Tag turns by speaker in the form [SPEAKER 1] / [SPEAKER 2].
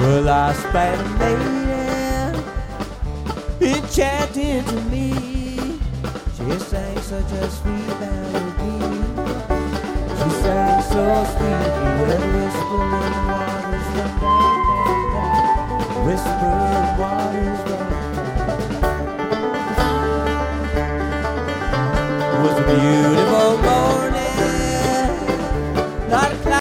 [SPEAKER 1] Well, I spent a lady enchanted to me. She sang such a sweet melody. She sang so sweetly with whispering waters from down, down, down. Whispering waters